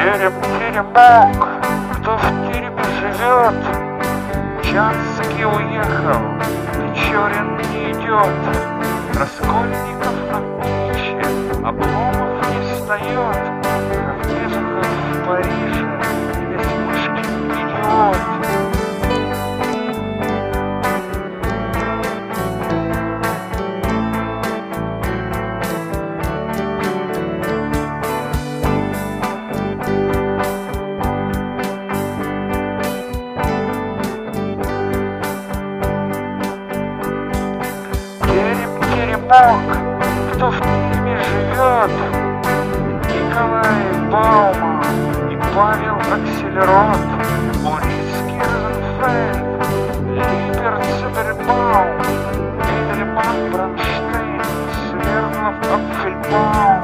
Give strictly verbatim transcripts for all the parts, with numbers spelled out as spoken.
Терем-теремок, кто в тереме живет? Чанский уехал, Печорин не идет. Раскольников на печи, Обломов не встает. Равнезухов в Париже, весь Мышкин идиот. Теремок, кто в тереме живет? Николай Баума и Павел Аксельрод, Урицкий Розенфельд, Либерт Цибербаум, Эдельман Бронштейн, Свердлов Апфельбаум.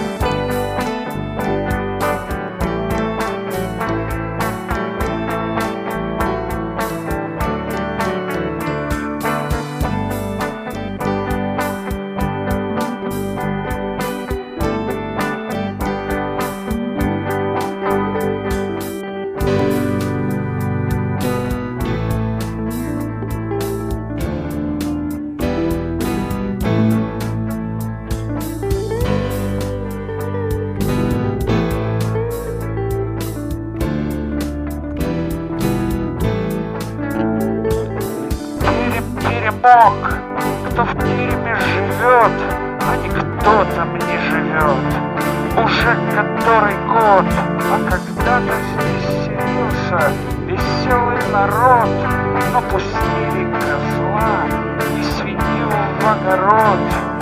Теремок, кто в тереме живет, а никто там не живет. Уже который год, а когда-то здесь селился веселый народ. Но пустили козла и свинью в огород.